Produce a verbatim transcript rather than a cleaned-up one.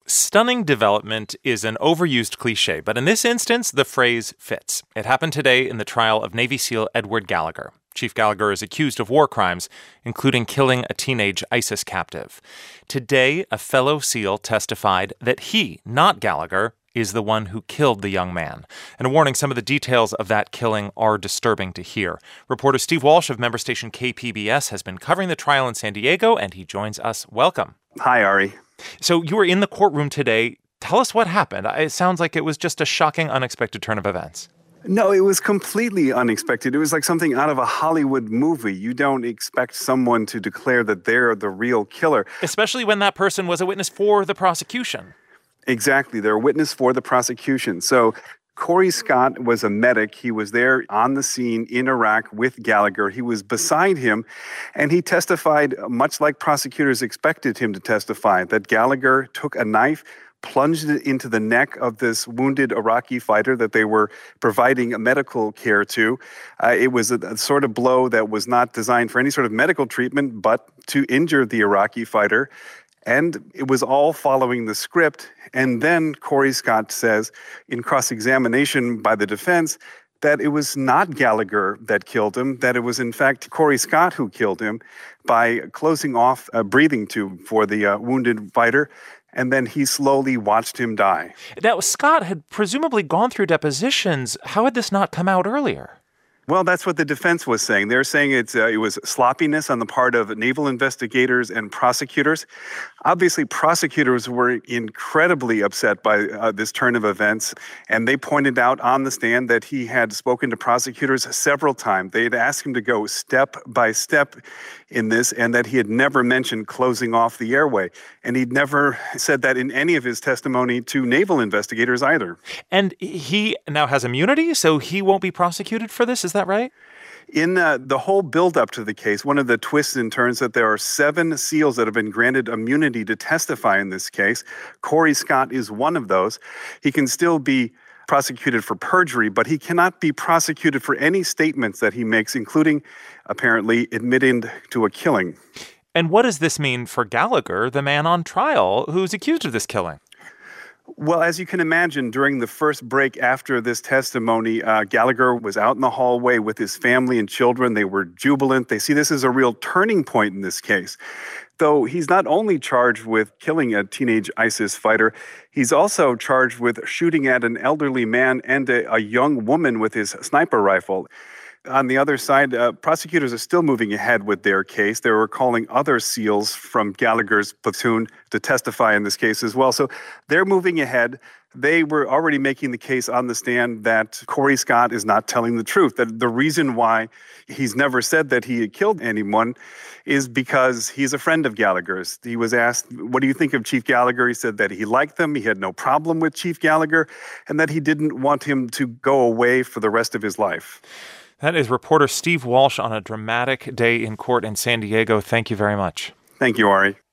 Stunning development is an overused cliche, but in this instance, the phrase fits. It happened today in the trial of Navy SEAL Edward Gallagher. Chief Gallagher is accused of war crimes, including killing a teenage ISIS captive. Today, a fellow SEAL testified that he, not Gallagher, is the one who killed the young man. And a warning, some of the details of that killing are disturbing to hear. Reporter Steve Walsh of member station K P B S has been covering the trial in San Diego, and he joins us. Welcome. Hi, Ari. So you were in the courtroom today. Tell us what happened. It sounds like it was just a shocking, unexpected turn of events. No, it was completely unexpected. It was like something out of a Hollywood movie. You don't expect someone to declare that they're the real killer. Especially when that person was a witness for the prosecution. Exactly. They're a witness for the prosecution. So Corey Scott was a medic. He was there on the scene in Iraq with Gallagher. He was beside him, and he testified much like prosecutors expected him to testify, that Gallagher took a knife, plunged it into the neck of this wounded Iraqi fighter that they were providing medical care to. Uh, it was a, a sort of blow that was not designed for any sort of medical treatment, but to injure the Iraqi fighter. And it was all following the script. And then Corey Scott says in cross-examination by the defense that it was not Gallagher that killed him, that it was in fact Corey Scott who killed him by closing off a breathing tube for the uh, wounded fighter. And then he slowly watched him die. Now, Scott had presumably gone through depositions. How had this not come out earlier? Well, that's what the defense was saying. They're saying it's uh, it was sloppiness on the part of naval investigators and prosecutors. Obviously, prosecutors were incredibly upset by uh, this turn of events, and they pointed out on the stand that he had spoken to prosecutors several times. They had asked him to go step by step in this, and that he had never mentioned closing off the airway. And he'd never said that in any of his testimony to naval investigators either. And he now has immunity, so he won't be prosecuted for this? Is that right? In uh, the whole build-up to the case, one of the twists and turns that there are seven SEALs that have been granted immunity to testify in this case. Corey Scott is one of those. He can still be prosecuted for perjury, but he cannot be prosecuted for any statements that he makes, including apparently admitting to a killing. And what does this mean for Gallagher, the man on trial who's accused of this killing? Well, as you can imagine, during the first break after this testimony, uh, Gallagher was out in the hallway with his family and children. They were jubilant. They see this as a real turning point in this case. Though he's not only charged with killing a teenage ISIS fighter, he's also charged with shooting at an elderly man and a, a young woman with his sniper rifle. On the other side, uh, prosecutors are still moving ahead with their case. They were calling other SEALs from Gallagher's platoon to testify in this case as well. So they're moving ahead. They were already making the case on the stand that Corey Scott is not telling the truth, that the reason why he's never said that he had killed anyone is because he's a friend of Gallagher's. He was asked, what do you think of Chief Gallagher? He said that he liked him, he had no problem with Chief Gallagher, and that he didn't want him to go away for the rest of his life. That is reporter Steve Walsh on a dramatic day in court in San Diego. Thank you very much. Thank you, Ari.